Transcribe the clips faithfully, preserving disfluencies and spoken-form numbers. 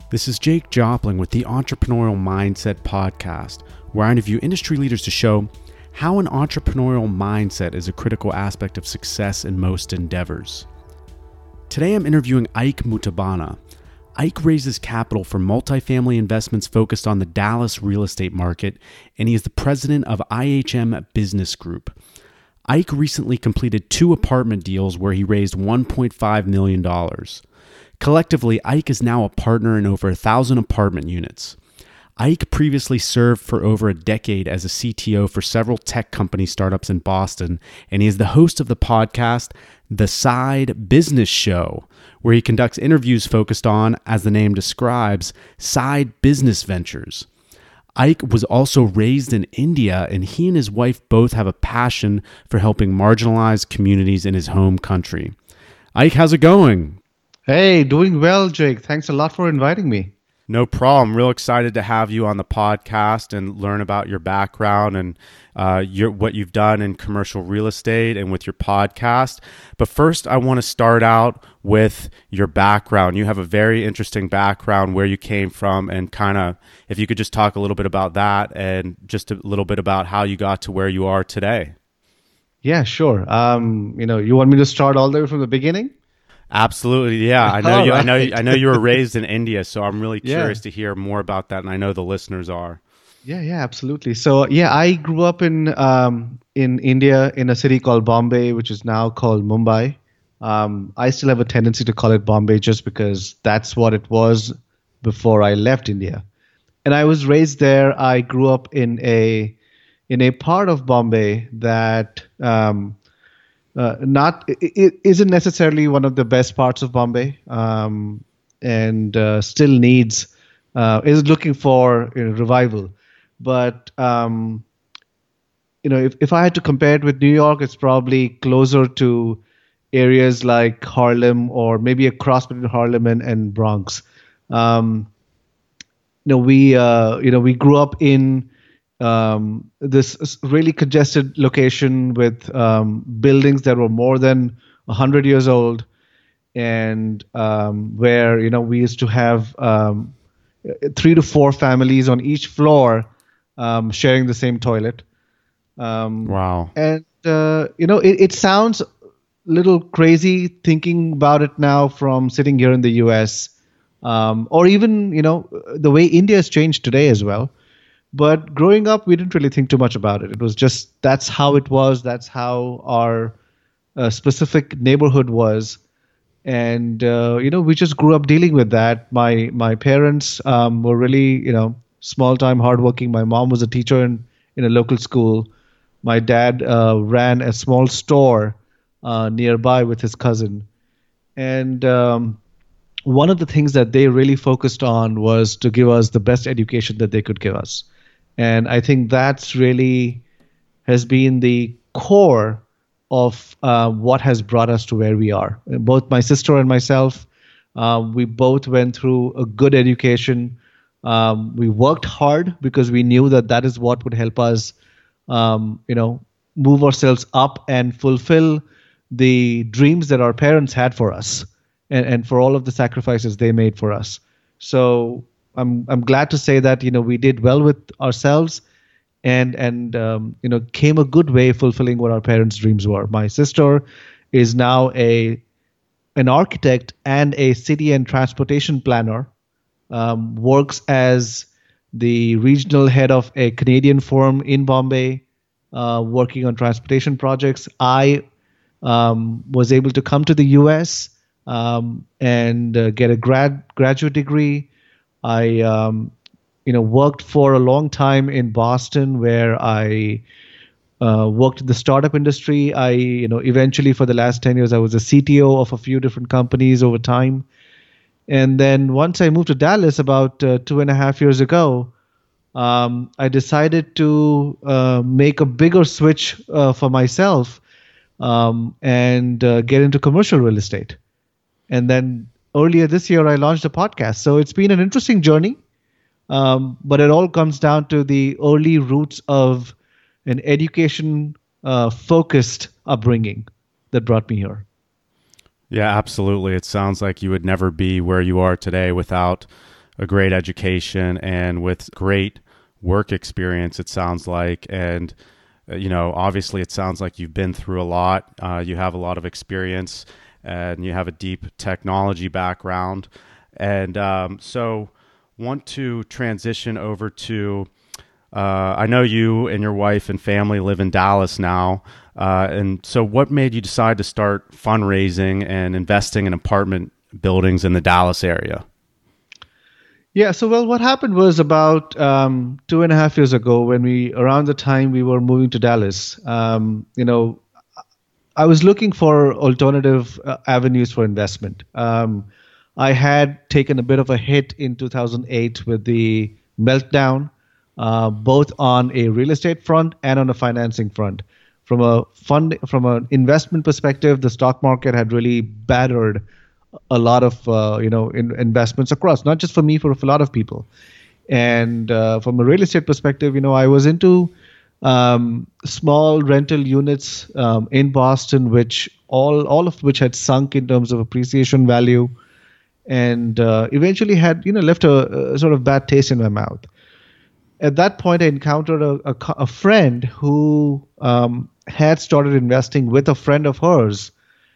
This is Jake Jopling with the Entrepreneurial Mindset Podcast, where I interview industry leaders to show how an entrepreneurial mindset is a critical aspect of success in most endeavors. Today I'm interviewing Ike Mutabana. Ike raises capital for multifamily investments focused on the Dallas real estate market, and he is the president of I H M Business Group. Ike recently completed two apartment deals where he raised one point five million dollars. Collectively, Ike is now a partner in over a thousand apartment units. Ike previously served for over a decade as a C T O for several tech company startups in Boston, and he is the host of the podcast, The Side Business Show, where he conducts interviews focused on, as the name describes, side business ventures. Ike was also raised in India, and he and his wife both have a passion for helping marginalized communities in his home country. Ike, how's it going? Hey, doing well, Jake. Thanks a lot for inviting me. No problem. Real excited to have you on the podcast and learn about your background and uh, your, what you've done in commercial real estate and with your podcast. But first, I want to start out with your background. You have a very interesting background, where you came from, and kind of, if you could just talk a little bit about that and just a little bit about how you got to where you are today. Yeah, sure. Um, you know, you want me to start all the way from the beginning? Absolutely, yeah. I know you. Right. I know. I know you were raised in India, so I'm really curious Yeah. to hear more about that, and I know the listeners are. Yeah, yeah, absolutely. So, yeah, I grew up in um, in India in a city called Bombay, which is now called Mumbai. Um, I still have a tendency to call it Bombay just because that's what it was before I left India. And I was raised there. I grew up in a in a part of Bombay that. Um, Uh, not it, it isn't necessarily one of the best parts of Bombay, um, and uh, still needs uh, is looking for you know, revival. But um, you know, if if I had to compare it with New York, it's probably closer to areas like Harlem, or maybe a cross between Harlem and, and Bronx. Um, you know, we uh, you know we grew up in. Um, this really congested location with um, buildings that were more than one hundred years old, and um, where you know we used to have um, three to four families on each floor um, sharing the same toilet. Um, Wow. And uh, you know it, it sounds a little crazy thinking about it now from sitting here in the U S, um, or even you know the way India has changed today as well. But growing up, we didn't really think too much about it. It was just that's how it was. That's how our uh, specific neighborhood was, and uh, you know we just grew up dealing with that. My my parents um, were really you know small time, hardworking. My mom was a teacher in in a local school. My dad uh, ran a small store uh, nearby with his cousin, and um, one of the things that they really focused on was to give us the best education that they could give us. And I think that's really has been the core of uh, what has brought us to where we are. Both my sister and myself, uh, we both went through a good education. Um, we worked hard because we knew that that is what would help us, um, you know, move ourselves up and fulfill the dreams that our parents had for us, and, and for all of the sacrifices they made for us. So I'm I'm glad to say that you know we did well with ourselves, and and um, you know came a good way fulfilling what our parents' dreams were. My sister is now a an architect and a city and transportation planner. Um, works as the regional head of a Canadian firm in Bombay, uh, working on transportation projects. I um, was able to come to the U S um, and uh, get a grad graduate degree. I, um, you know, worked for a long time in Boston, where I uh, worked in the startup industry. I, you know, eventually for the last ten years, I was a C T O of a few different companies over time. And then once I moved to Dallas about uh, two and a half years ago, um, I decided to uh, make a bigger switch uh, for myself um, and uh, get into commercial real estate. And then earlier this year, I launched a podcast. So it's been an interesting journey, um, but it all comes down to the early roots of an education-focused upbringing that brought me here. Yeah, absolutely. It sounds like you would never be where you are today without a great education and with great work experience, it sounds like. And, uh, you know, obviously it sounds like you've been through a lot. Uh, you have a lot of experience and you have a deep technology background. And um, so want to transition over to, uh, I know you and your wife and family live in Dallas now. Uh, and so what made you decide to start fundraising and investing in apartment buildings in the Dallas area? Yeah, so well, what happened was about um, two and a half years ago, when we, around the time we were moving to Dallas, um, you know, I was looking for alternative uh, avenues for investment. Um, I had taken a bit of a hit in two thousand eight with the meltdown, uh, both on a real estate front and on a financing front. From a fund, from an investment perspective, the stock market had really battered a lot of uh, you know in, investments across, not just for me, for a lot of people. And uh, from a real estate perspective, you know, I was into um, small rental units um, in Boston, which all all of which had sunk in terms of appreciation value, and uh, eventually had you know left a, a sort of bad taste in my mouth. At that point, I encountered a, a, a friend who um, had started investing with a friend of hers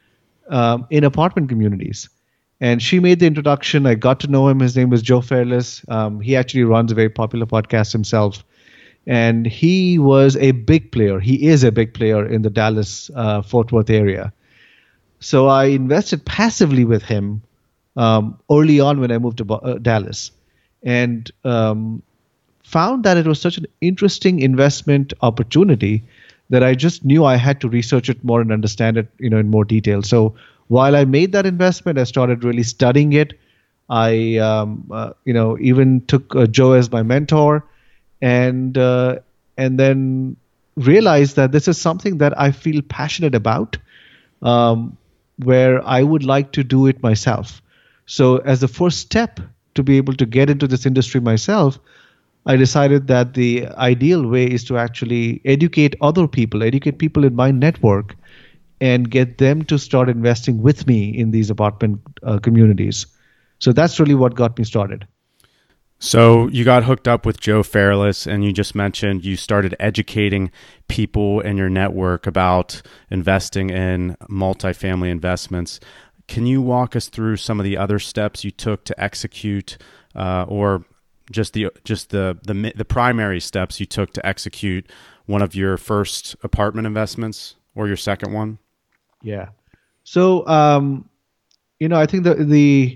Um, in apartment communities. And she made the introduction. I got to know him. His name was Joe Fairless. Um, he actually runs a very popular podcast himself. And he was a big player. He is a big player in the Dallas, uh, Fort Worth area. So I invested passively with him um, early on when I moved to uh, Dallas. And um, found that it was such an interesting investment opportunity that I just knew I had to research it more and understand it, you know, in more detail. So while I made that investment, I started really studying it. I, um, uh, you know, even took uh, Joe as my mentor, and uh, and then realized that this is something that I feel passionate about, um, where I would like to do it myself. So as the first step to be able to get into this industry myself, I decided that the ideal way is to actually educate other people, educate people in my network, and get them to start investing with me in these apartment uh, communities. So that's really what got me started. So you got hooked up with Joe Fairless, and you just mentioned you started educating people in your network about investing in multifamily investments. Can you walk us through some of the other steps you took to execute uh, or just the just the, the the primary steps you took to execute one of your first apartment investments or your second one? Yeah. So um, you know, I think the the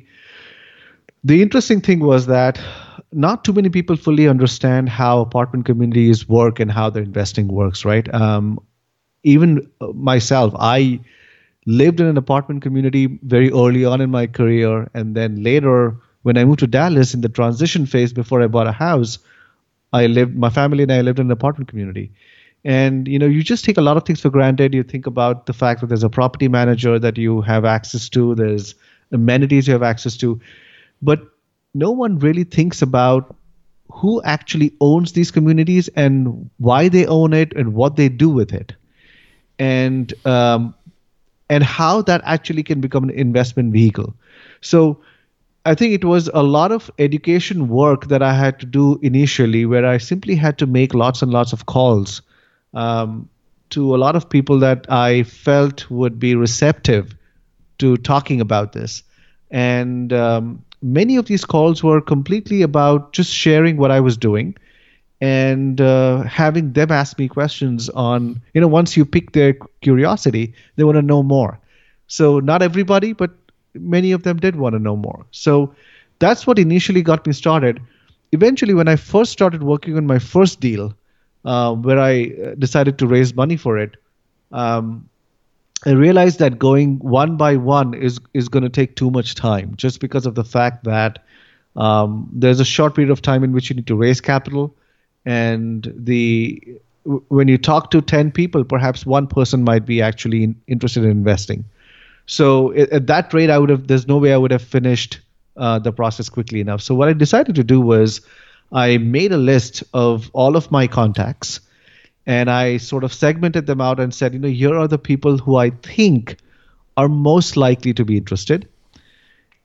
the interesting thing was that not too many people fully understand how apartment communities work and how their investing works, right? Um, even myself, I lived in an apartment community very early on in my career, and then later, when I moved to Dallas in the transition phase before I bought a house, I lived, my family and I lived in an apartment community. And, you know, you just take a lot of things for granted. You think about the fact that there's a property manager that you have access to, there's amenities you have access to, but no one really thinks about who actually owns these communities and why they own it and what they do with it. And, um, and how that actually can become an investment vehicle. So I think it was a lot of education work that I had to do initially, where I simply had to make lots and lots of calls um, to a lot of people that I felt would be receptive to talking about this. And um, many of these calls were completely about just sharing what I was doing and uh, having them ask me questions on, you know, once you pique their curiosity, they want to know more. So not everybody, but many of them did want to know more. So that's what initially got me started. Eventually, when I first started working on my first deal, uh, where I decided to raise money for it, um, I realized that going one by one is, is going to take too much time, just because of the fact that um, there's a short period of time in which you need to raise capital. And the when you talk to ten people, perhaps one person might be actually in, interested in investing. So at that rate, I would have. There's no way I would have finished uh, the process quickly enough. So what I decided to do was, I made a list of all of my contacts, and I sort of segmented them out and said, you know, here are the people who I think are most likely to be interested.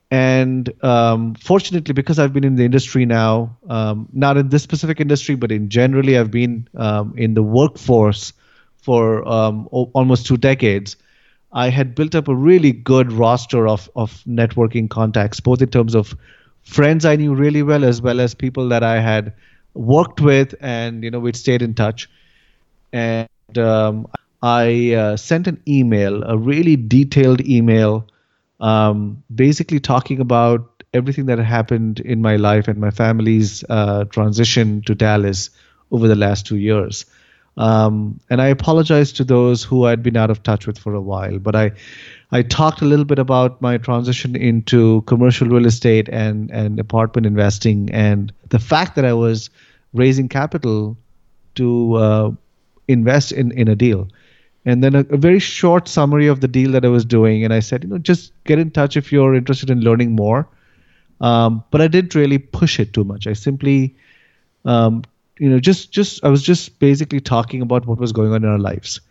And um, fortunately, because I've been in the industry now, um, not in this specific industry, but in generally, I've been um, in the workforce for um, o- almost two decades. I had built up a really good roster of of networking contacts, both in terms of friends I knew really well, as well as people that I had worked with, and you know we'd stayed in touch. And um, I uh, sent an email, a really detailed email, um, basically talking about everything that had happened in my life and my family's uh, transition to Dallas over the last two years. Um, and I apologize to those who I'd been out of touch with for a while. But I, I talked a little bit about my transition into commercial real estate and, and apartment investing, and the fact that I was raising capital to uh, invest in, in a deal. And then a, a very short summary of the deal that I was doing. And I said, you know, just get in touch if you're interested in learning more. Um, but I didn't really push it too much. I simply um, you know, just just I was just basically talking about what was going on in our lives,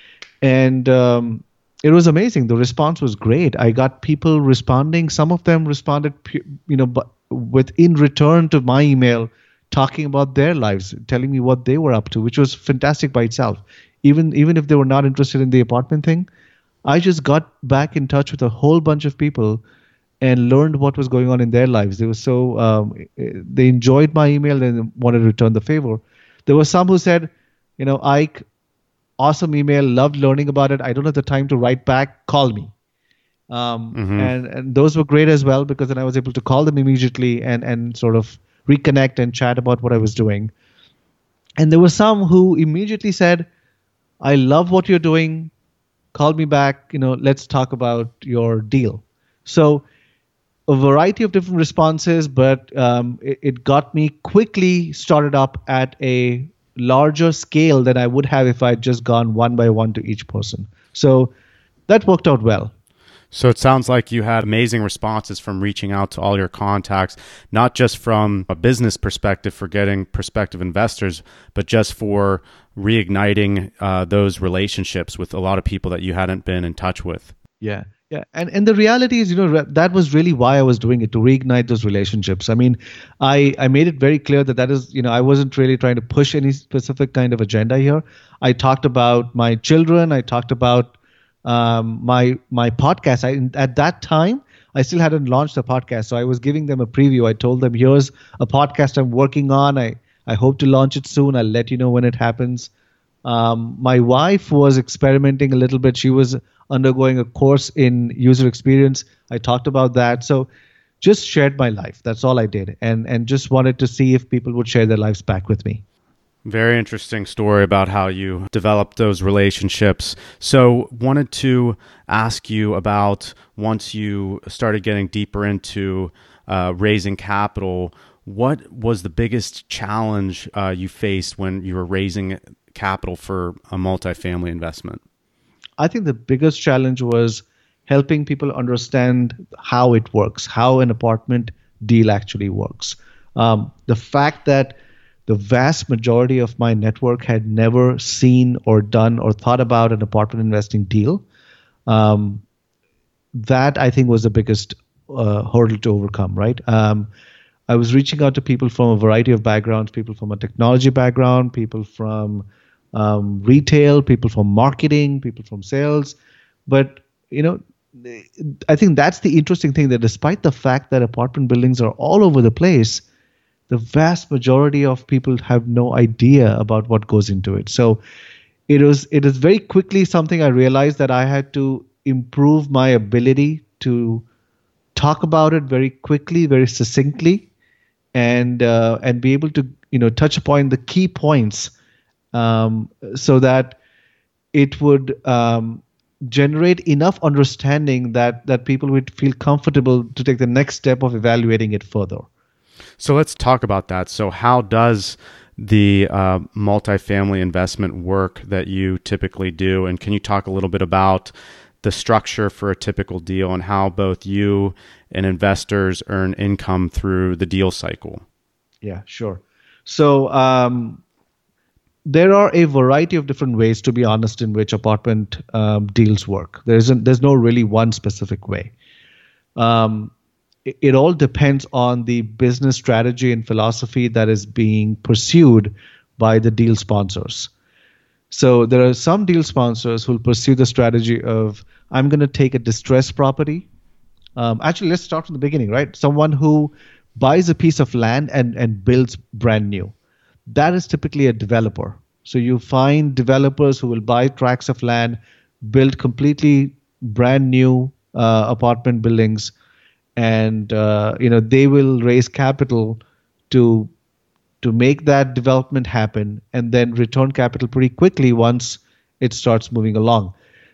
and um, it was amazing. The response was great. I got people responding. Some of them responded, you know, but with in return to my email, talking about their lives, telling me what they were up to, which was fantastic by itself. Even even if they were not interested in the apartment thing, I just got back in touch with a whole bunch of people and learned what was going on in their lives. They were so um, they enjoyed my email and wanted to return the favor. There were some who said, you know, Ike, awesome email, loved learning about it. I don't have the time to write back. Call me. Um, mm-hmm. and, and those were great as well, because then I was able to call them immediately and, and sort of reconnect and chat about what I was doing. And there were some who immediately said, I love what you're doing. Call me back. You know, let's talk about your deal. So a variety of different responses, but um, it, it got me quickly started up at a larger scale than I would have if I'd just gone one by one to each person. So that worked out well. So it sounds like you had amazing responses from reaching out to all your contacts, not just from a business perspective for getting prospective investors, but just for reigniting uh, those relationships with a lot of people that you hadn't been in touch with. Yeah. Yeah, and and the reality is, you know, that was really why I was doing it, to reignite those relationships. I mean, I I made it very clear that that is, you know, I wasn't really trying to push any specific kind of agenda here. I talked about my children. I talked about um, my my podcast. I, at that time, I still hadn't launched the podcast, so I was giving them a preview. I told them, here's a podcast I'm working on. I I hope to launch it soon. I'll let you know when it happens. Um, my wife was experimenting a little bit. She was undergoing a course in user experience. I talked about that. So just shared my life. That's all I did. And and just wanted to see if people would share their lives back with me. Very interesting story about how you developed those relationships. So wanted to ask you about, once you started getting deeper into uh, raising capital, what was the biggest challenge uh, you faced when you were raising capital for a multifamily investment? I think the biggest challenge was helping people understand how it works, how an apartment deal actually works. Um, the fact that the vast majority of my network had never seen or done or thought about an apartment investing deal, um, that I think was the biggest uh, hurdle to overcome, right? Um, I was reaching out to people from a variety of backgrounds, people from a technology background, people from um, retail, people from marketing, people from sales. But, you know, I think that's the interesting thing, that despite the fact that apartment buildings are all over the place, the vast majority of people have no idea about what goes into it. So it was it is very quickly something I realized that I had to improve my ability to talk about it very quickly, very succinctly, and uh, and be able to, you know, touch upon the key points, um, so that it would um, generate enough understanding that that people would feel comfortable to take the next step of evaluating it further. So let's talk about that. So how does the uh, multifamily investment work that you typically do? And can you talk a little bit about the structure for a typical deal and how both you and investors earn income through the deal cycle? Yeah, sure. So um, there are a variety of different ways, to be honest, in which apartment um, deals work. There isn't, there's no really one specific way. Um, it, it all depends on the business strategy and philosophy that is being pursued by the deal sponsors. So there are some deal sponsors who will pursue the strategy of, I'm going to take a distressed property. Um, actually, let's start from the beginning, right? Someone who buys a piece of land and, and builds brand new. That is typically a developer. So you find developers who will buy tracts of land, build completely brand new uh, apartment buildings, and uh, you know they will raise capital to to make that development happen, and then return capital pretty quickly once it starts moving along.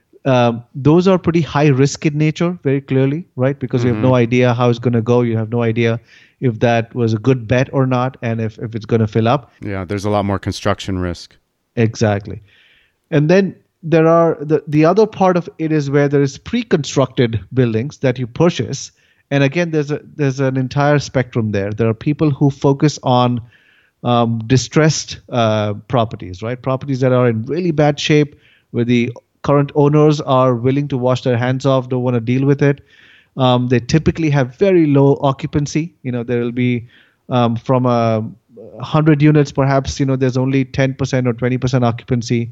Um, those are pretty high risk in nature, very clearly, right? Because mm-hmm. you have no idea how it's going to go. You have no idea if that was a good bet or not, and if, if it's going to fill up. Yeah, there's a lot more construction risk. Exactly. And then there are the, the other part of it is where there is pre-constructed buildings that you purchase. And again, there's a there's an entire spectrum there. There are people who focus on um, distressed uh, properties, right? Properties that are in really bad shape, where the current owners are willing to wash their hands off, don't want to deal with it. Um, they typically have very low occupancy. You know, there will be um, from a one hundred units, perhaps, you know, there's only ten percent or twenty percent occupancy.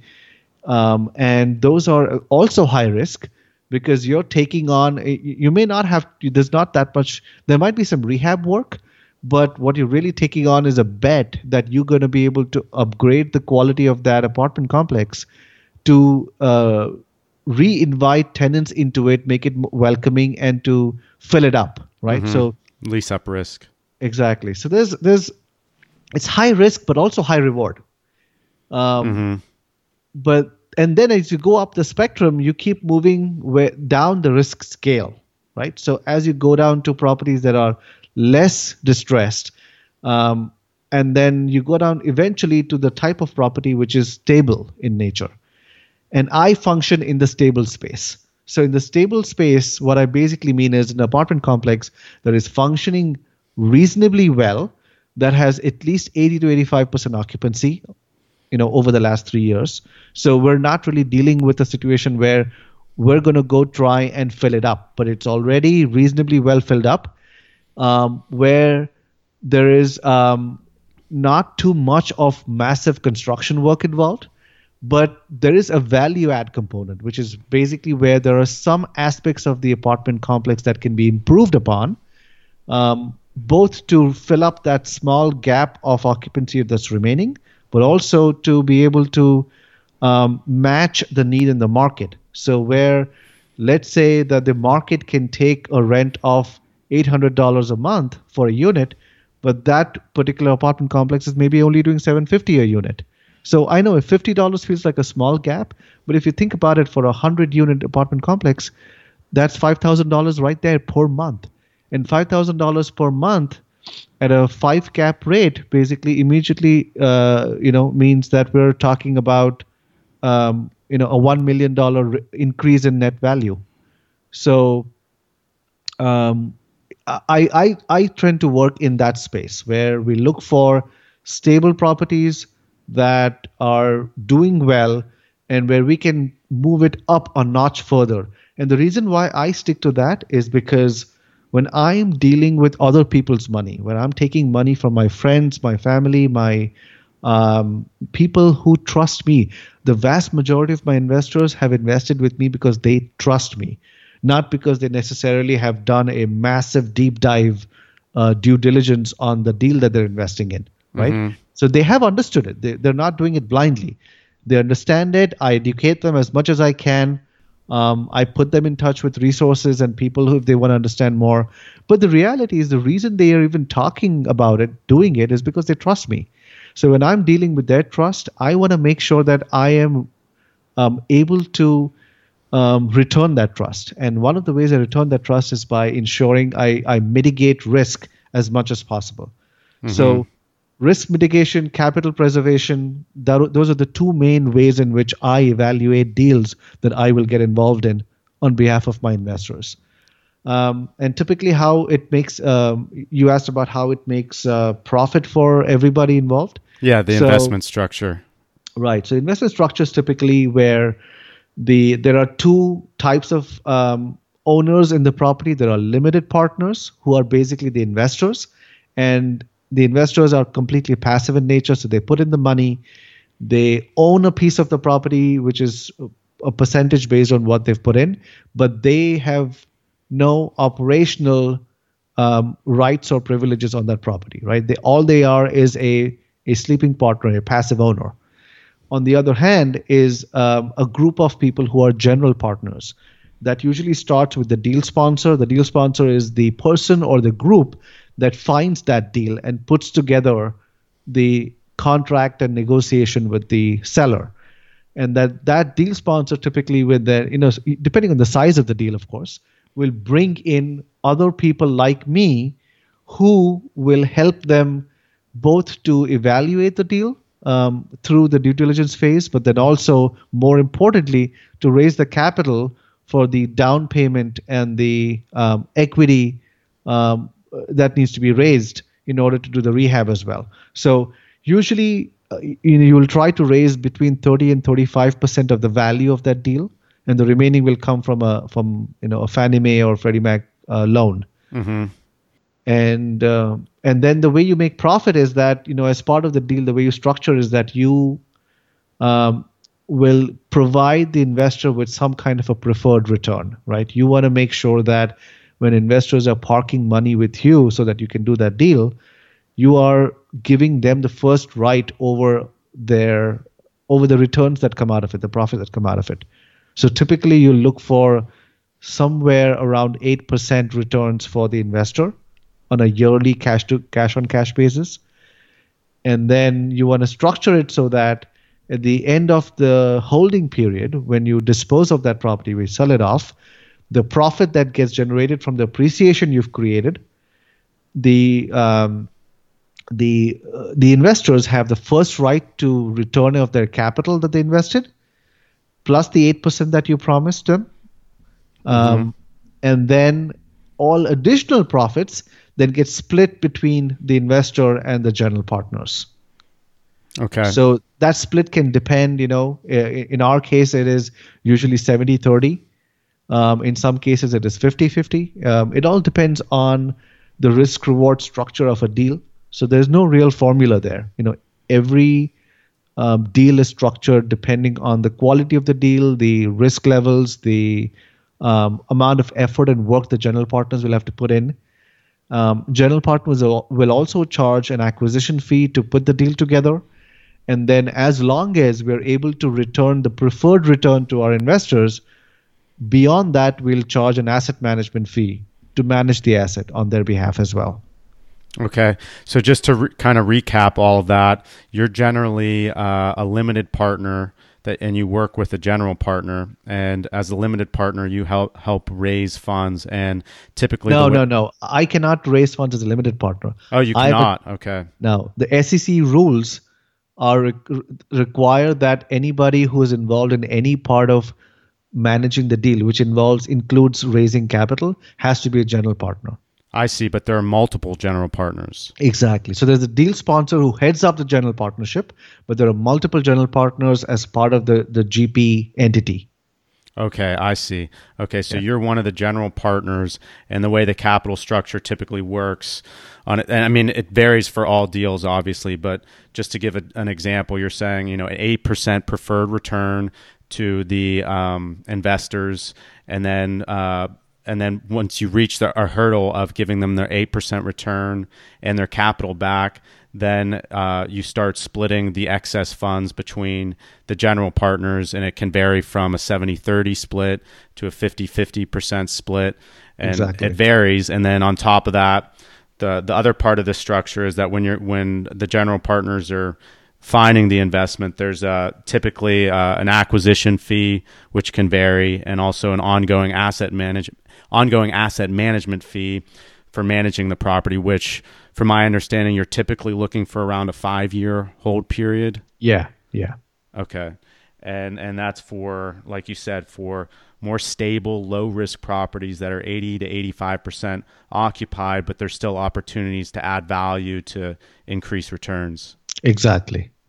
Um, and those are also high risk because you're taking on, you may not have, there's not that much, there might be some rehab work, but what you're really taking on is a bet that you're going to be able to upgrade the quality of that apartment complex to uh, re-invite tenants into it, make it welcoming, and to fill it up, right? Mm-hmm. So lease up risk. Exactly. So there's there's it's high risk, but also high reward. Um, mm-hmm. But and then as you go up the spectrum, you keep moving where, down the risk scale, right? So as you go down to properties that are less distressed, um, and then you go down eventually to the type of property which is stable in nature. And I function in the stable space. So in the stable space, what I basically mean is an apartment complex that is functioning reasonably well, that has at least eighty to eighty-five percent occupancy, you know, over the last three years. So we're not really dealing with a situation where we're going to go try and fill it up, but it's already reasonably well filled up, um, where there is um, not too much of massive construction work involved. But there is a value add component, which is basically where there are some aspects of the apartment complex that can be improved upon, um, both to fill up that small gap of occupancy that's remaining, but also to be able to um, match the need in the market. So where, let's say that the market can take a rent of eight hundred dollars a month for a unit, but that particular apartment complex is maybe only doing seven hundred fifty dollars a unit. So I know if fifty dollars feels like a small gap, but if you think about it, for a one hundred unit apartment complex, that's five thousand dollars right there per month. And five thousand dollars per month at a five cap rate basically immediately uh, you know, means that we're talking about um, you know, a one million dollars increase in net value. So um, I, I, I tend to work in that space where we look for stable properties that are doing well and where we can move it up a notch further. And the reason why I stick to that is because when I'm dealing with other people's money, when I'm taking money from my friends, my family, my um, people who trust me, the vast majority of my investors have invested with me because they trust me, not because they necessarily have done a massive deep dive uh, due diligence on the deal that they're investing in, right? Mm-hmm. So they have understood it. They, they're not doing it blindly. They understand it. I educate them as much as I can. Um, I put them in touch with resources and people who, if they want to understand more. But the reality is the reason they are even talking about it, doing it, is because they trust me. So when I'm dealing with their trust, I want to make sure that I am um, able to um, return that trust. And one of the ways I return that trust is by ensuring I, I mitigate risk as much as possible. Mm-hmm. So risk mitigation, capital preservation, that, those are the two main ways in which I evaluate deals that I will get involved in on behalf of my investors. Um, and typically how it makes, um, you asked about how it makes uh, profit for everybody involved. Yeah, the so, investment structure. Right. So investment structure is typically where the there are two types of um, owners in the property. There are limited partners who are basically the investors, and the investors are completely passive in nature. So they put in the money, they own a piece of the property, which is a percentage based on what they've put in, but they have no operational um, rights or privileges on that property, right? They, all they are is a, a sleeping partner, a passive owner. On the other hand is um, a group of people who are general partners. That usually starts with the deal sponsor. The deal sponsor is the person or the group that finds that deal and puts together the contract and negotiation with the seller. And that, that deal sponsor typically with the, you know, depending on the size of the deal, of course, will bring in other people like me who will help them both to evaluate the deal um, through the due diligence phase, but then also, more importantly, to raise the capital for the down payment and the um, equity um, that needs to be raised in order to do the rehab as well. So usually, uh, you know, you will try to raise between thirty and thirty-five percent of the value of that deal, and the remaining will come from a from you know a Fannie Mae or Freddie Mac uh, loan. Mm-hmm. And uh, and then the way you make profit is that, you know, as part of the deal, the way you structure is that you um, will provide the investor with some kind of a preferred return, right? You want to make sure that when investors are parking money with you so that you can do that deal, you are giving them the first right over their over the returns that come out of it, the profit that come out of it. So typically you look for somewhere around eight percent returns for the investor on a yearly cash to cash on cash basis. And then you want to structure it so that at the end of the holding period, when you dispose of that property, we sell it off, the profit that gets generated from the appreciation you've created, the um, the uh, the investors have the first right to return of their capital that they invested, plus the eight percent that you promised them. Um, mm-hmm. And then all additional profits then get split between the investor and the general partners. Okay. So that split can depend, you know, in our case, it is usually seventy thirty. Um, in some cases, it is fifty fifty. Um, it all depends on the risk reward structure of a deal. So there's no real formula there. You know, every um, deal is structured depending on the quality of the deal, the risk levels, the um, amount of effort and work the general partners will have to put in. Um, general partners will also charge an acquisition fee to put the deal together. And then as long as we're able to return the preferred return to our investors, beyond that, we'll charge an asset management fee to manage the asset on their behalf as well. Okay. So just to re- kind of recap all of that, you're generally uh, a limited partner that, and you work with a general partner. And as a limited partner, you help help raise funds. And typically, no, way- no, no. I cannot raise funds as a limited partner. Oh, you cannot. A, okay. No, the S E C rules are re- require that anybody who is involved in any part of managing the deal, which involves includes raising capital, has to be a general partner. I see, but there are multiple general partners. Exactly. So there's a deal sponsor who heads up the general partnership, but there are multiple general partners as part of the, the G P entity. Okay, I see. Okay, so yeah. you're one of the general partners, and the way the capital structure typically works on it, and I mean, it varies for all deals, obviously, but just to give a, an example, you're saying, you know, an eight percent preferred return to the um, investors, and then uh, and then once you reach the, a hurdle of giving them their eight percent return and their capital back, then uh, you start splitting the excess funds between the general partners, and it can vary from a seventy thirty split to a fifty fifty percent split, and exactly. It varies. And then on top of that, the the other part of the structure is that when you're when the general partners are finding the investment, there's uh, typically uh, an acquisition fee, which can vary, and also an ongoing asset manage ongoing asset management fee for managing the property, which, from my understanding, you're typically looking for around a five-year hold period. Yeah, yeah. Okay. And and that's for, like you said, for more stable, low-risk properties that are eighty to eighty-five percent occupied, but there's still opportunities to add value to increase returns. Exactly.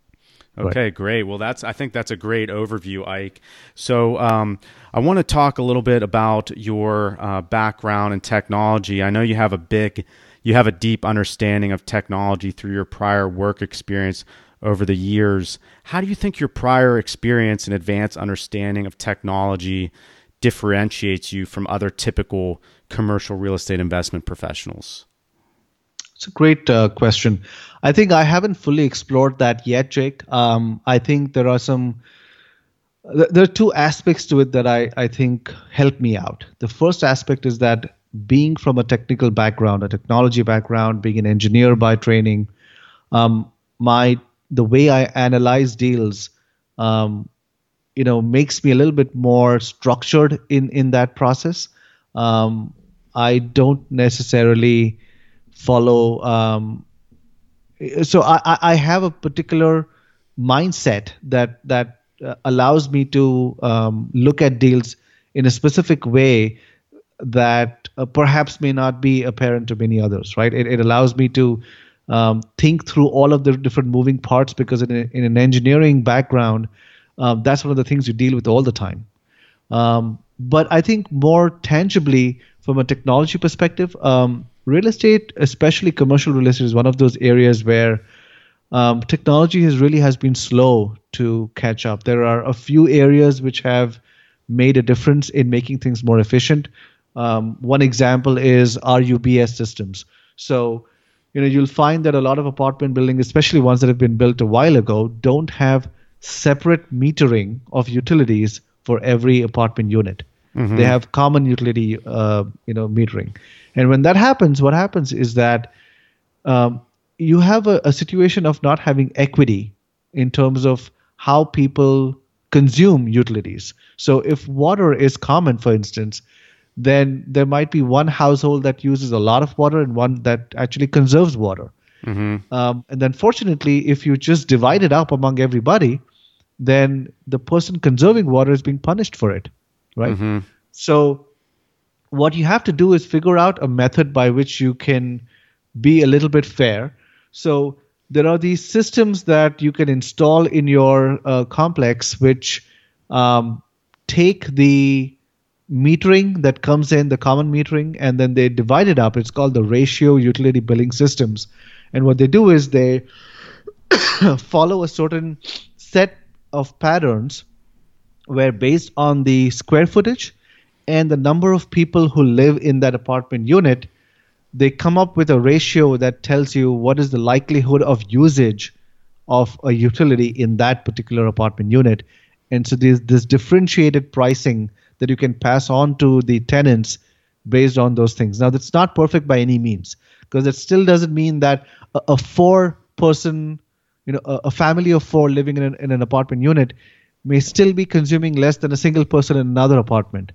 Okay, Right. great. Well, that's I think that's a great overview, Ike. So um, I want to talk a little bit about your uh, background in technology. I know you have a big, you have a deep understanding of technology through your prior work experience over the years. How do you think your prior experience and advanced understanding of technology differentiates you from other typical commercial real estate investment professionals? It's a great uh, question. I think I haven't fully explored that yet, Jake. Um, I think there are some, th- there are two aspects to it that I, I think help me out. The first aspect is that being from a technical background, a technology background, being an engineer by training, um, my the way I analyze deals, um, you know, makes me a little bit more structured in in that process. Um, I don't necessarily follow. Um, so I, I I have a particular mindset that that uh, allows me to um, look at deals in a specific way that uh, perhaps may not be apparent to many others, right? It, it allows me to um, think through all of the different moving parts because in, a, in an engineering background, um, that's one of the things you deal with all the time. Um, but I think more tangibly, from a technology perspective, um, real estate, especially commercial real estate, is one of those areas where um, technology has really has been slow to catch up. There are a few areas which have made a difference in making things more efficient. Um, one example is R U B S systems. So, you know, you'll find that a lot of apartment buildings, especially ones that have been built a while ago, don't have separate metering of utilities for every apartment unit. Mm-hmm. They have common utility, uh, you know, metering. And when that happens, what happens is that um, you have a, a situation of not having equity in terms of how people consume utilities. So if water is common, for instance, then there might be one household that uses a lot of water and one that actually conserves water. Mm-hmm. Um, and then fortunately, if you just divide it up among everybody, then the person conserving water is being punished for it, right? Mm-hmm. So what you have to do is figure out a method by which you can be a little bit fair. So there are these systems that you can install in your uh, complex, which um, take the metering that comes in, the common metering, and then they divide it up. It's called the ratio utility billing systems. And what they do is they follow a certain set of patterns where, based on the square footage and the number of people who live in that apartment unit, they come up with a ratio that tells you what is the likelihood of usage of a utility in that particular apartment unit. And so there's this differentiated pricing that you can pass on to the tenants based on those things. Now, that's not perfect by any means, because it still doesn't mean that a, a four-person, you know, a, a family of four living in an, in an apartment unit may still be consuming less than a single person in another apartment.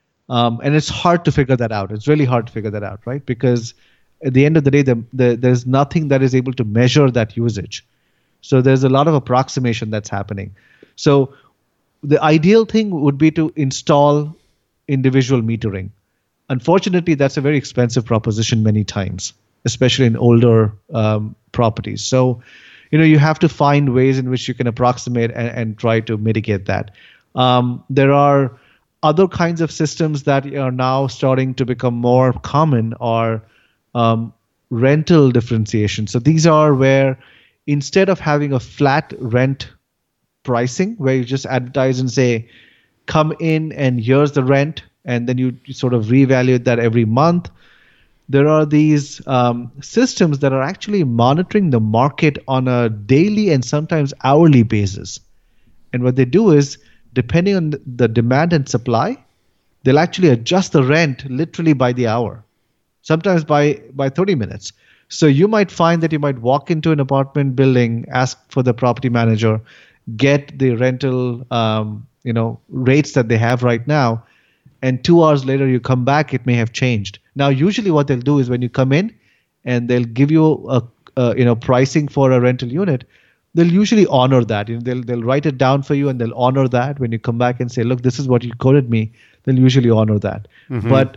Um, and it's hard to figure that out. It's really hard to figure that out, right? Because at the end of the day, the, the, there's nothing that is able to measure that usage. So there's a lot of approximation that's happening. So the ideal thing would be to install individual metering. Unfortunately, that's a very expensive proposition many times, especially in older um, properties. So, you know, you have to find ways in which you can approximate and, and try to mitigate that. Um, there are other kinds of systems that are now starting to become more common, are um, rental differentiation. So these are where, instead of having a flat rent pricing where you just advertise and say, come in and here's the rent, and then you sort of reevaluate that every month, there are these um, systems that are actually monitoring the market on a daily and sometimes hourly basis. And what they do is, depending on the demand and supply, they'll actually adjust the rent literally by the hour, sometimes by, by thirty minutes. So you might find that you might walk into an apartment building, ask for the property manager, get the rental um, you know, rates that they have right now, and two hours later you come back, it may have changed. Now, usually what they'll do is, when you come in and they'll give you a, a you know pricing for a rental unit, they'll usually honor that. You know, they'll they'll write it down for you and they'll honor that. When you come back and say, look, this is what you quoted me, they'll usually honor that. Mm-hmm. But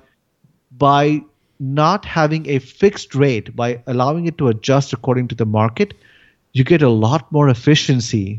by not having a fixed rate, by allowing it to adjust according to the market, you get a lot more efficiency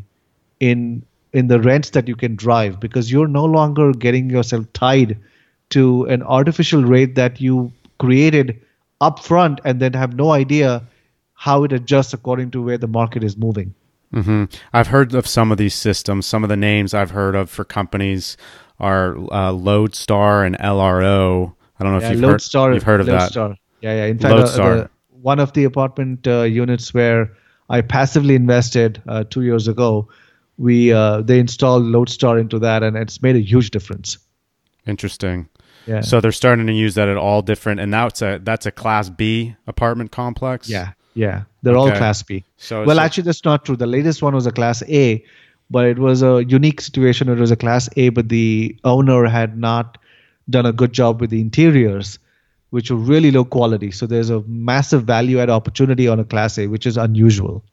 in in the rents that you can drive, because you're no longer getting yourself tied to an artificial rate that you created upfront and then have no idea how it adjusts according to where the market is moving. Mm-hmm. I've heard of some of these systems. Some of the names I've heard of for companies are uh, Lodestar and L R O. I don't know yeah, if you've Lodestar, heard, you've heard of Lodestar. that. Yeah, yeah. In fact, uh, the, one of the apartment uh, units where I passively invested uh, two years ago, we uh, they installed Lodestar into that, and it's made a huge difference. Interesting. Yeah. So they're starting to use that at all different, and that's a that's a Class B apartment complex. Yeah, yeah, they're okay. all Class B. So well, so, actually, that's not true. The latest one was a Class A, but it was a unique situation. It was a Class A, but the owner had not done a good job with the interiors, which were really low quality. So there's a massive value add opportunity on a Class A, which is unusual.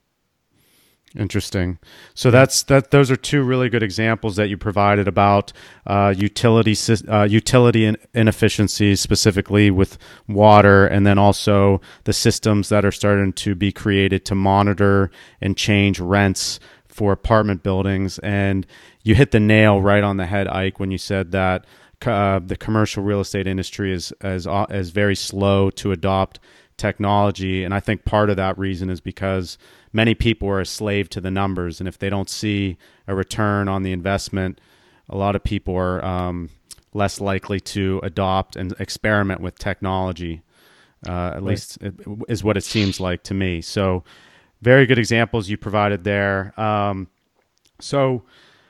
Interesting. So that's that. Those are two really good examples that you provided about uh, utility uh, utility in, inefficiencies, specifically with water, and then also the systems that are starting to be created to monitor and change rents for apartment buildings. And you hit the nail right on the head, Ike, when you said that uh, the commercial real estate industry is is is very slow to adopt technology, and I think part of that reason is because many people are a slave to the numbers, and if they don't see a return on the investment, a lot of people are um, less likely to adopt and experiment with technology. Uh, at right. least it, is what it seems like to me. So, very good examples you provided there. Um, so.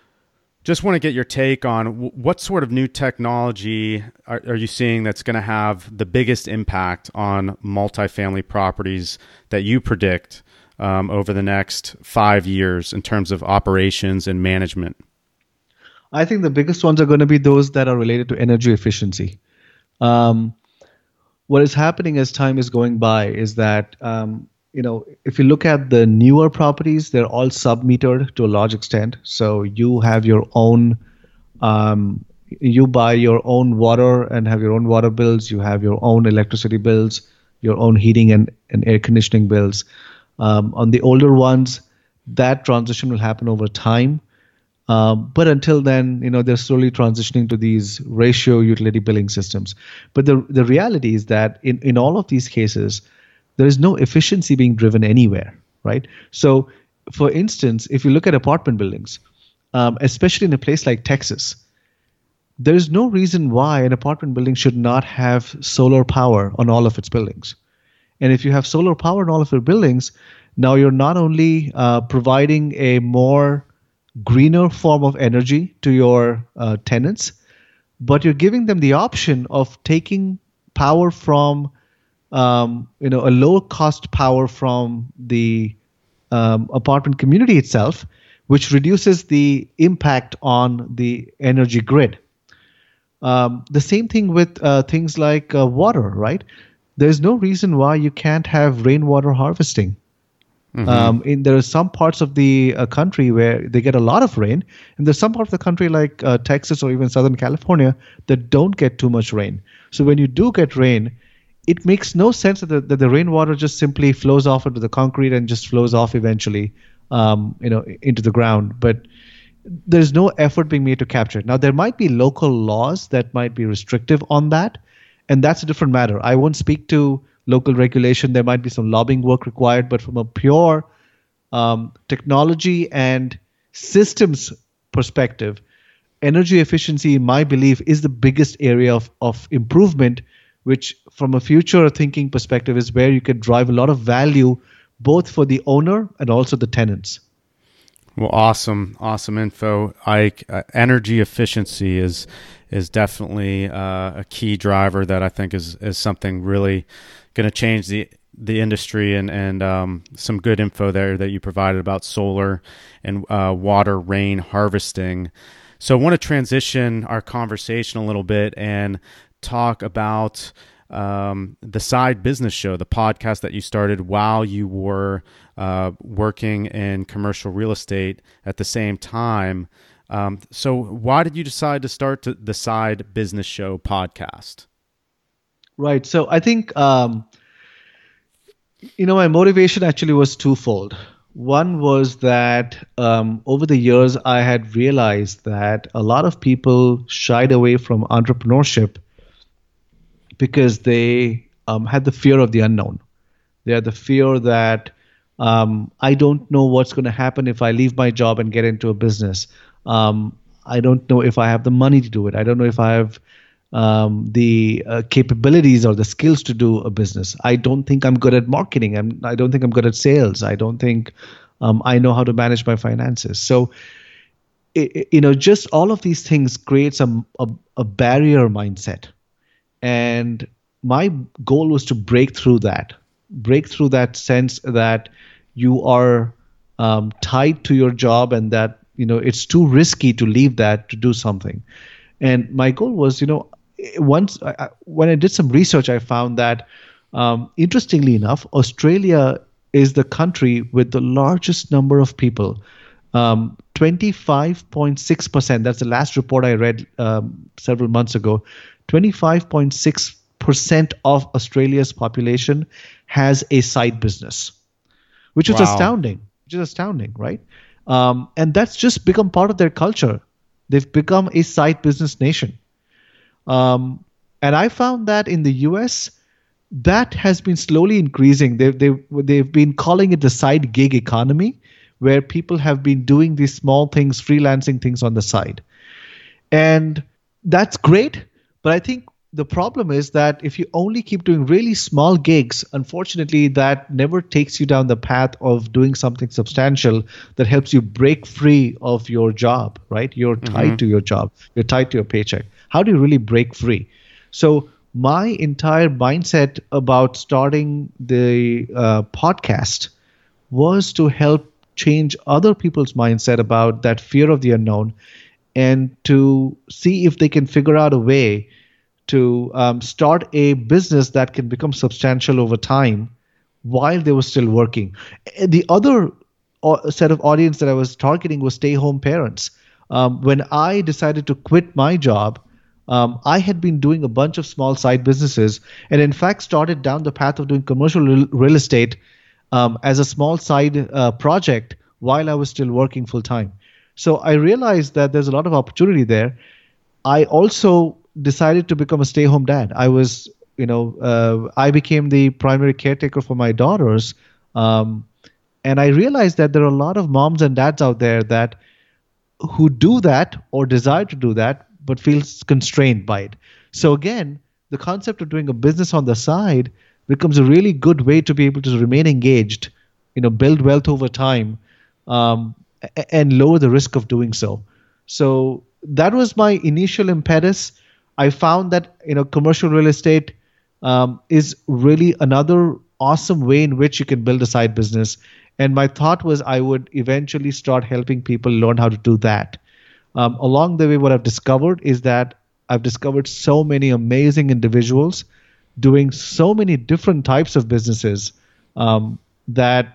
Just want to get your take on what sort of new technology are, are you seeing that's going to have the biggest impact on multifamily properties that you predict um, over the next five years in terms of operations and management? I think the biggest ones are going to be those that are related to energy efficiency. Um, what is happening as time is going by is that um, you know, if you look at the newer properties, they're all sub-metered to a large extent. So you have your own, um, you buy your own water and have your own water bills. You have your own electricity bills, your own heating and, and air conditioning bills. Um, on the older ones, that transition will happen over time. Um, but until then, you know, they're slowly transitioning to these ratio utility billing systems. But the the reality is that in, in all of these cases, there is no efficiency being driven anywhere, right? So, for instance, if you look at apartment buildings, um, especially in a place like Texas, there is no reason why an apartment building should not have solar power on all of its buildings. And if you have solar power on all of your buildings, now you're not only uh, providing a more greener form of energy to your uh, tenants, but you're giving them the option of taking power from Um, you know, a low cost power from the um, apartment community itself, which reduces the impact on the energy grid. Um, the same thing with uh, things like uh, water, right? There's no reason why you can't have rainwater harvesting. Mm-hmm. Um, in there are some parts of the uh, country where they get a lot of rain, and there's some parts of the country like uh, Texas or even Southern California that don't get too much rain. So when you do get rain, it makes no sense that the, that the rainwater just simply flows off into the concrete and just flows off eventually, um, you know, into the ground. But there's no effort being made to capture it. Now, there might be local laws that might be restrictive on that, and that's a different matter. I won't speak to local regulation. There might be some lobbying work required, but from a pure um, technology and systems perspective, energy efficiency, in my belief, is the biggest area of, of improvement, which from a future thinking perspective is where you can drive a lot of value both for the owner and also the tenants. Well, awesome, awesome info, Ike. Uh, energy efficiency is is definitely uh, a key driver that I think is is something really going to change the the industry, and and um, some good info there that you provided about solar and uh, water rain harvesting. So I want to transition our conversation a little bit and talk about um, the Side Business Show, the podcast that you started while you were uh, working in commercial real estate at the same time. Um, so why did you decide to start to the Side Business Show podcast? Right. So I think, um, you know, my motivation actually was twofold. One was that um, over the years, I had realized that a lot of people shied away from entrepreneurship because they um, had the fear of the unknown. They had the fear that um, I don't know what's going to happen if I leave my job and get into a business. Um, I don't know if I have the money to do it. I don't know if I have um, the uh, capabilities or the skills to do a business. I don't think I'm good at marketing. I'm, I don't think I'm good at sales. I don't think um, I know how to manage my finances. So, it, you know, just all of these things creates a, a, a barrier mindset. And my goal was to break through that, break through that sense that you are um, tied to your job and that, you know, it's too risky to leave that to do something. And my goal was, you know, once I, when I did some research, I found that, um, interestingly enough, Australia is the country with the largest number of people. Um, twenty-five point six percent, that's the last report I read um, several months ago. twenty-five point six percent of Australia's population has a side business, which is Wow. astounding, which is astounding, right? Um, and that's just become part of their culture. They've become a side business nation. Um, and I found that in the U S, that has been slowly increasing. They've, they've, they've been calling it the side gig economy, where people have been doing these small things, freelancing things on the side. And that's great. But I think the problem is that if you only keep doing really small gigs, unfortunately, that never takes you down the path of doing something substantial that helps you break free of your job, right? You're tied Mm-hmm. to your job. You're tied to your paycheck. How do you really break free? So my entire mindset about starting the uh, podcast was to help change other people's mindset about that fear of the unknown and to see if they can figure out a way to um, start a business that can become substantial over time while they were still working. The other uh, set of audience that I was targeting was stay-home parents. Um, when I decided to quit my job, um, I had been doing a bunch of small side businesses and in fact started down the path of doing commercial real, real estate um, as a small side uh, project while I was still working full-time. So I realized that there's a lot of opportunity there. I also decided to become a stay-home dad. I was, you know, uh, I became the primary caretaker for my daughters. Um, and I realized that there are a lot of moms and dads out there that who do that or desire to do that, but feels constrained by it. So again, the concept of doing a business on the side becomes a really good way to be able to remain engaged, you know, build wealth over time, um, and lower the risk of doing so. So that was my initial impetus. I found that, you know, commercial real estate um, is really another awesome way in which you can build a side business. And my thought was I would eventually start helping people learn how to do that. Um, along the way, what I've discovered is that I've discovered so many amazing individuals doing so many different types of businesses um, that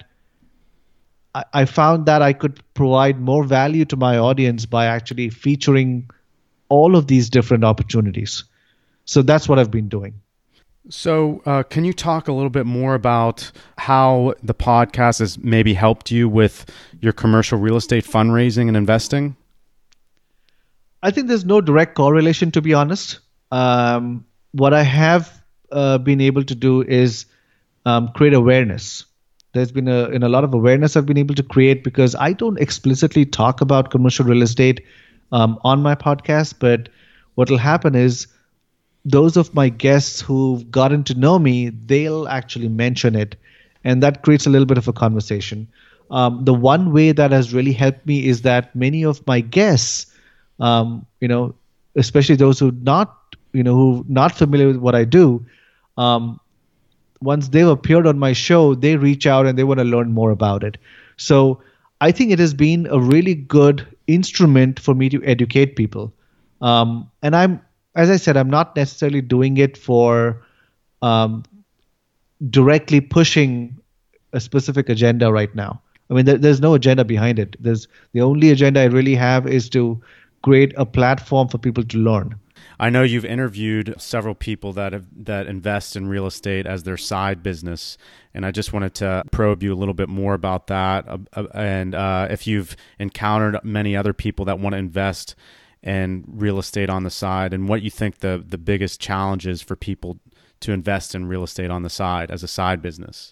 I, I found that I could provide more value to my audience by actually featuring all of these different opportunities. So that's what I've been doing. So, uh, can you talk a little bit more about how the podcast has maybe helped you with your commercial real estate fundraising and investing? I think there's no direct correlation, to be honest. Um, what I have uh, been able to do is um, create awareness. There's been a, in a lot of awareness I've been able to create because I don't explicitly talk about commercial real estate um, on my podcast, but what will happen is those of my guests who've gotten to know me, they'll actually mention it, and that creates a little bit of a conversation. Um, the one way that has really helped me is that many of my guests, um, you know, especially those who not, you know, who not familiar with what I do, um, once they've appeared on my show, they reach out and they want to learn more about it. So I think it has been a really good instrument for me to educate people. Um, and I'm, as I said, I'm not necessarily doing it for um, directly pushing a specific agenda right now. I mean, there, there's no agenda behind it. There's the only agenda I really have is to create a platform for people to learn. I know you've interviewed several people that have, that invest in real estate as their side business, And I just wanted to probe you a little bit more about that. Uh, and uh, if you've encountered many other people that want to invest in real estate on the side, and what you think the, the biggest challenge is for people to invest in real estate on the side as a side business.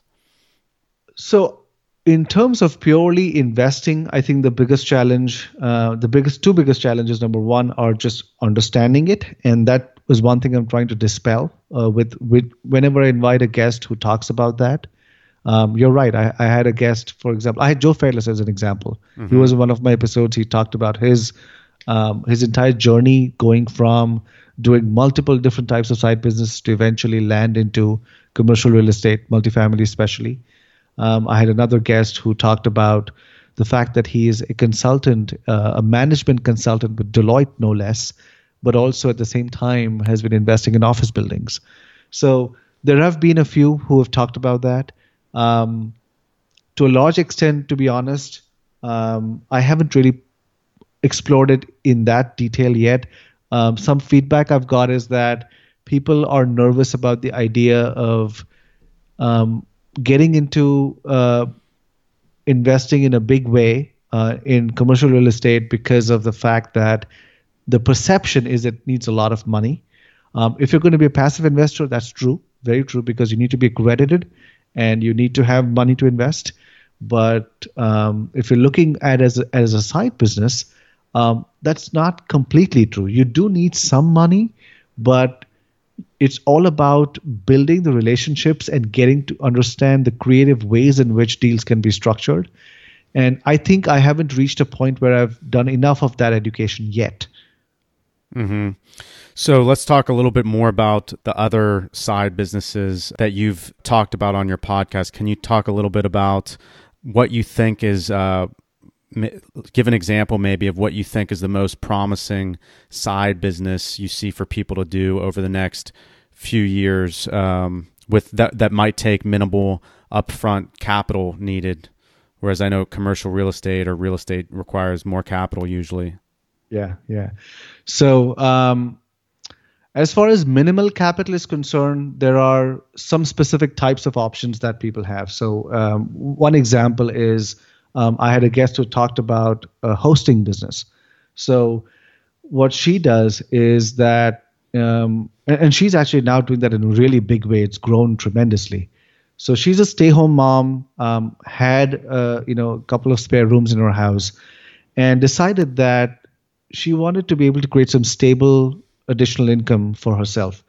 So in terms of purely investing, I think the biggest challenge, uh, the biggest two biggest challenges, number one, are just understanding it. And that was one thing I'm trying to dispel uh, with, with whenever I invite a guest who talks about that. Um, you're right. I, I had a guest, for example, I had Joe Fairless as an example. Mm-hmm. He was in one of my episodes. He talked about his um, his entire journey going from doing multiple different types of side business to eventually land into commercial real estate, multifamily especially. Um, I had another guest who talked about the fact that he is a consultant, uh, a management consultant with Deloitte, no less, but also at the same time has been investing in office buildings. So there have been a few who have talked about that. Um, to a large extent, to be honest, um, I haven't really explored it in that detail yet. Um, some feedback I've got is that people are nervous about the idea of um, getting into uh, investing in a big way uh, in commercial real estate because of the fact that the perception is it needs a lot of money. Um, if you're going to be a passive investor, that's true, very true, because you need to be accredited and you need to have money to invest. But um, if you're looking at it as a, as a side business, um, that's not completely true. You do need some money, but it's all about building the relationships and getting to understand the creative ways in which deals can be structured. And I think I haven't reached a point where I've done enough of that education yet. Mm-hmm. So let's talk a little bit more about the other side businesses that you've talked about on your podcast. Can you talk a little bit about what you think is, uh, give an example maybe of what you think is the most promising side business you see for people to do over the next few years um, with that, that might take minimal upfront capital needed, whereas I know commercial real estate or real estate requires more capital usually. Yeah, yeah. So um, as far as minimal capital is concerned, there are some specific types of options that people have. So um, one example is um, I had a guest who talked about a hosting business. So what she does is that, um, and, and she's actually now doing that in a really big way. It's grown tremendously. So she's a stay-home mom, um, had uh, you know a couple of spare rooms in her house, and decided that she wanted to be able to create some stable additional income for herself.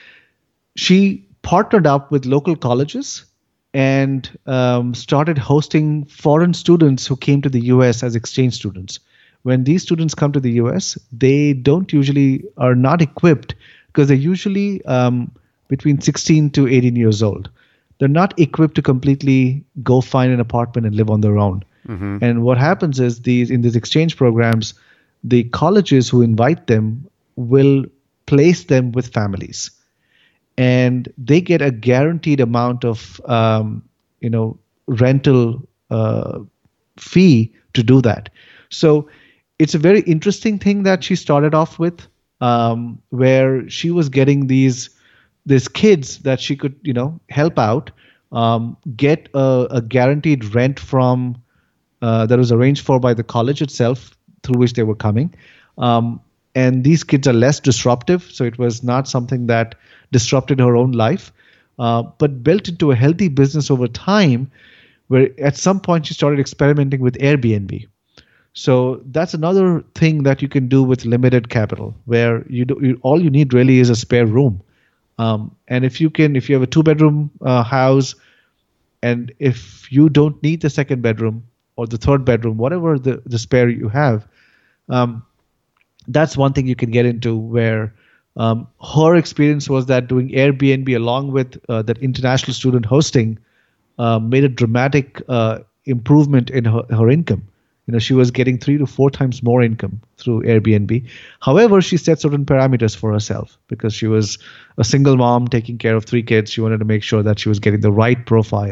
She partnered up with local colleges and um, started hosting foreign students who came to the U S as exchange students. When these students come to the U S, they don't usually are not equipped because they're usually um, between sixteen to eighteen years old. They're not equipped to completely go find an apartment and live on their own. Mm-hmm. And what happens is these in these exchange programs, the colleges who invite them will place them with families, and they get a guaranteed amount of um, you know rental uh, fee to do that. So it's a very interesting thing that she started off with, um, where she was getting these these kids that she could you know help out, um, get a, a guaranteed rent from uh, that was arranged for by the college itself, through which they were coming. Um, and these kids are less disruptive, so it was not something that disrupted her own life, uh, but built into a healthy business over time, where at some point she started experimenting with Airbnb. So that's another thing that you can do with limited capital, where you do you, all you need really is a spare room. Um, and if you can, if you have a two-bedroom uh, house, and if you don't need the second bedroom or the third bedroom, whatever the, the spare you have, um, that's one thing you can get into, where um, her experience was that doing Airbnb along with uh, that international student hosting uh, made a dramatic uh, improvement in her, her income. You know, she was getting three to four times more income through Airbnb. However, she set certain parameters for herself because she was a single mom taking care of three kids. She wanted to make sure that she was getting the right profile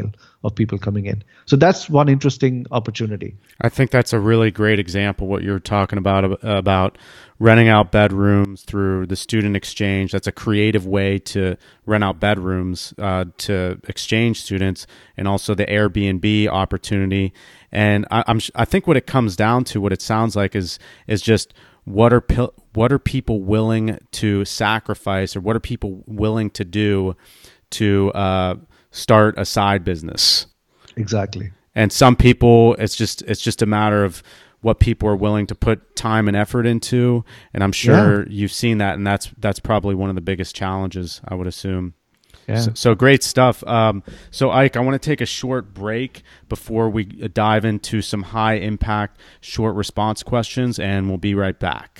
of people coming in. So that's one interesting opportunity. I think that's a really great example, what you're talking about, about renting out bedrooms through the student exchange. That's a creative way to rent out bedrooms uh, to exchange students, and also the Airbnb opportunity. And I, I'm, I think what it comes down to, what it sounds like is, is just what are, what are people willing to sacrifice, or what are people willing to do to uh, start a side business. Exactly. And some people, it's just it's just a matter of what people are willing to put time and effort into. And I'm sure yeah. you've seen that, and that's that's probably one of the biggest challenges, I would assume. Yeah. So, so great stuff. Um, so Ike, I want to take a short break before we dive into some high impact short response questions, and we'll be right back.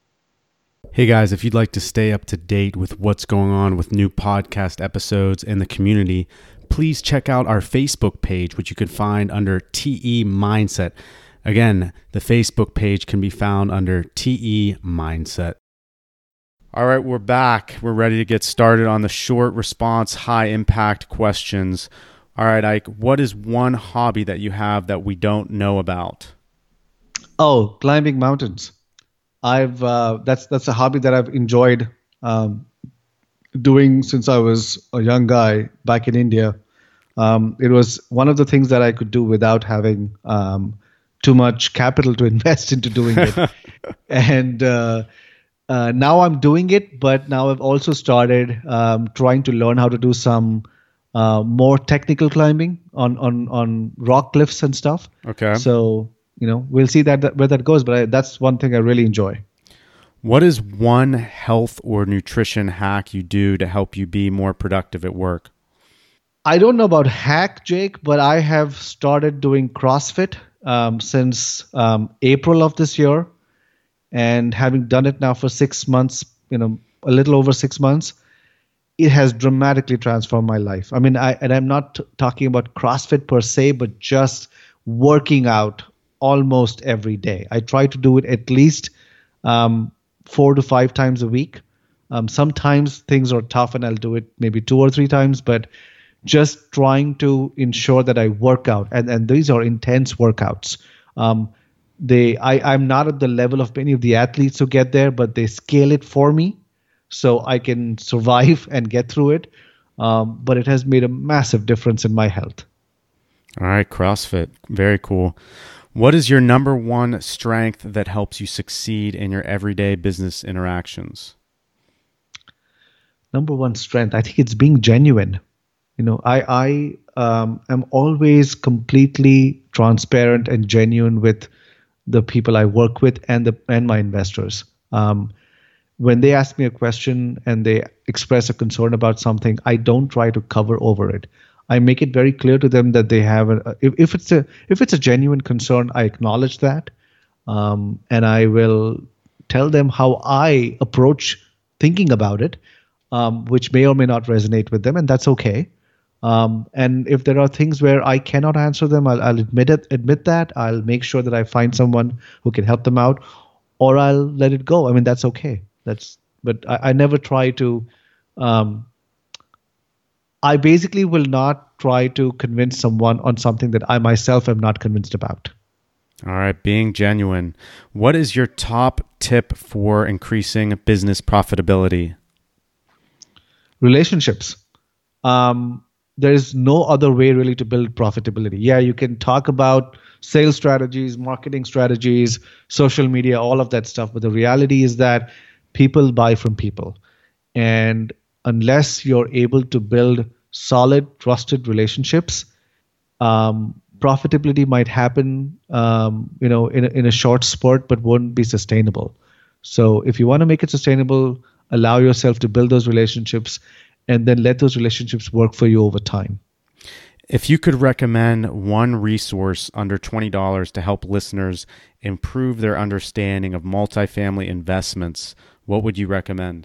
Hey guys, if you'd like to stay up to date with what's going on with new podcast episodes in the community, please check out our Facebook page, which you can find under T E Mindset. Again, the Facebook page can be found under T E Mindset. All right, we're back. We're ready to get started on the short response, high impact questions. All right, Ike, what is one hobby that you have that we don't know about? Oh, climbing mountains. I've uh, that's that's a hobby that I've enjoyed um, doing since I was a young guy back in India. Um, it was one of the things that I could do without having um, too much capital to invest into doing it. and uh, uh, now I'm doing it, but now I've also started um, trying to learn how to do some uh, more technical climbing on on on rock cliffs and stuff. Okay. So. You know, we'll see that, that where that goes, but I, that's one thing I really enjoy. What is one health or nutrition hack you do to help you be more productive at work? I don't know about hack, Jake, but I have started doing CrossFit um, since um, April of this year, and having done it now for six months, you know, a little over six months, it has dramatically transformed my life. I mean, I and I'm not t- talking about CrossFit per se, but just working out almost every day. I try to do it at least um, four to five times a week. Um, sometimes things are tough and I'll do it maybe two or three times, but just trying to ensure that I work out. And, and these are intense workouts. Um, they, I, I'm not at the level of many of the athletes who get there, but they scale it for me so I can survive and get through it. Um, but it has made a massive difference in my health. All right, CrossFit. Very cool. What is your number one strength that helps you succeed in your everyday business interactions? Number one strength, I think it's being genuine. You know, I I um, am always completely transparent and genuine with the people I work with and the and my investors. Um, when they ask me a question and they express a concern about something, I don't try to cover over it. I make it very clear to them that they have a if, if it's a if it's a genuine concern, I acknowledge that, um, and I will tell them how I approach thinking about it, um, which may or may not resonate with them, and that's okay. Um, and if there are things where I cannot answer them, I'll, I'll admit it. Admit that. I'll make sure that I find someone who can help them out, or I'll let it go. I mean, that's okay. That's but I, I never try to. Um, I basically will not try to convince someone on something that I myself am not convinced about. All right, being genuine. What is your top tip for increasing business profitability? Relationships. Um, there is no other way really to build profitability. Yeah, you can talk about sales strategies, marketing strategies, social media, all of that stuff. But the reality is that people buy from people. And unless you're able to build solid, trusted relationships, um, profitability might happen, um, you know, in a, in a short spurt, but won't be sustainable. So if you want to make it sustainable, allow yourself to build those relationships and then let those relationships work for you over time. If you could recommend one resource under twenty dollars to help listeners improve their understanding of multifamily investments, what would you recommend?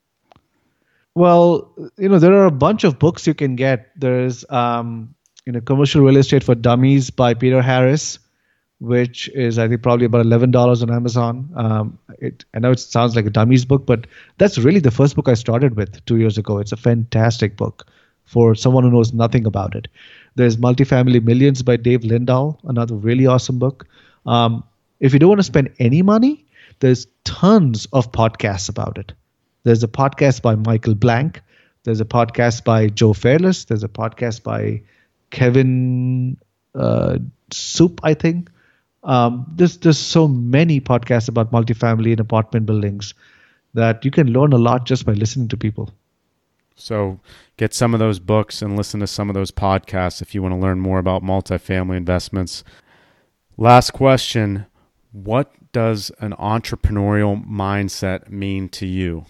Well, you know, there are a bunch of books you can get. There's, um, you know, Commercial Real Estate for Dummies by Peter Harris, which is, I think, probably about eleven dollars on Amazon. Um, it, I know it sounds like a dummies book, but that's really the first book I started with two years ago. It's a fantastic book for someone who knows nothing about it. There's Multifamily Millions by Dave Lindahl, another really awesome book. Um, if you don't want to spend any money, there's tons of podcasts about it. There's a podcast by Michael Blank. There's a podcast by Joe Fairless. There's a podcast by Kevin uh, Soup, I think. Um, there's, there's so many podcasts about multifamily and apartment buildings that you can learn a lot just by listening to people. So get some of those books and listen to some of those podcasts if you want to learn more about multifamily investments. Last question. What does an entrepreneurial mindset mean to you?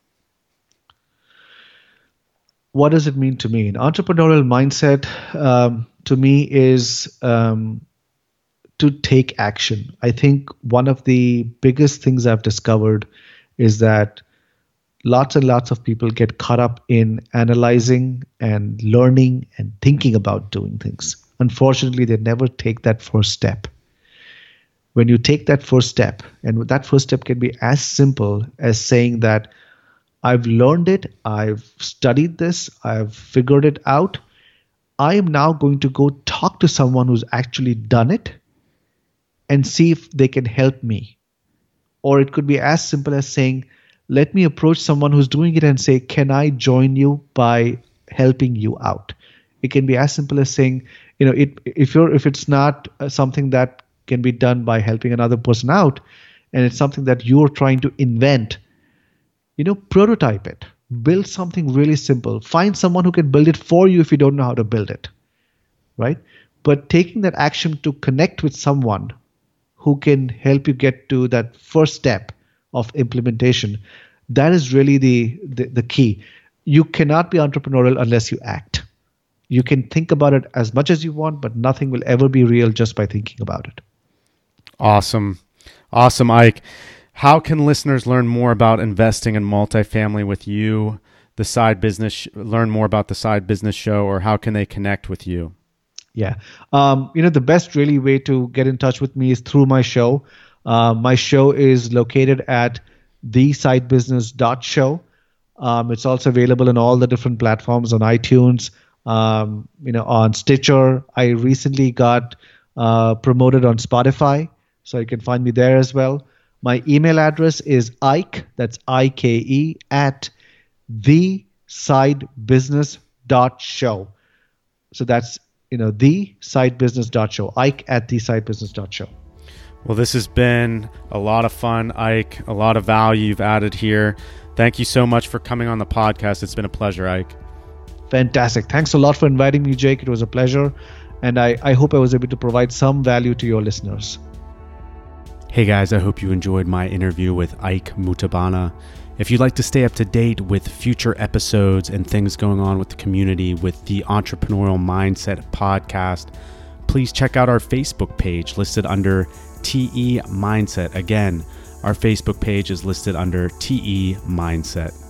What does it mean to me? An entrepreneurial mindset um, to me is um, to take action. I think one of the biggest things I've discovered is that lots and lots of people get caught up in analyzing and learning and thinking about doing things. Unfortunately, they never take that first step. When you take that first step, and that first step can be as simple as saying that I've learned it, I've studied this, I've figured it out. I am now going to go talk to someone who's actually done it and see if they can help me. Or it could be as simple as saying, let me approach someone who's doing it and say, can I join you by helping you out? It can be as simple as saying, you know, it, if you're if it's not something that can be done by helping another person out, and it's something that you're trying to invent, you know, prototype it. Build something really simple. Find someone who can build it for you if you don't know how to build it, right? But taking that action to connect with someone who can help you get to that first step of implementation, that is really the, the, the key. You cannot be entrepreneurial unless you act. You can think about it as much as you want, but nothing will ever be real just by thinking about it. Awesome. Awesome, Ike. How can listeners learn more about investing in multifamily with you, the side business, learn more about the Side Business Show, or how can they connect with you? Yeah. Um, you know, the best really way to get in touch with me is through my show. Uh, my show is located at the side business dot show. Um, it's also available on all the different platforms, on iTunes, um, you know, on Stitcher. I recently got uh, promoted on Spotify, so you can find me there as well. My email address is Ike, that's I K E, at the side business dot show. So that's, you know, the side business dot show. Ike at the side business dot show. Well, this has been a lot of fun, Ike, a lot of value you've added here. Thank you so much for coming on the podcast. It's been a pleasure, Ike. Fantastic. Thanks a lot for inviting me, Jake. It was a pleasure. And I, I hope I was able to provide some value to your listeners. Hey guys, I hope you enjoyed my interview with Ike Mutabana. If you'd like to stay up to date with future episodes and things going on with the community with the Entrepreneurial Mindset podcast, please check out our Facebook page listed under T E Mindset. Again, our Facebook page is listed under T E Mindset.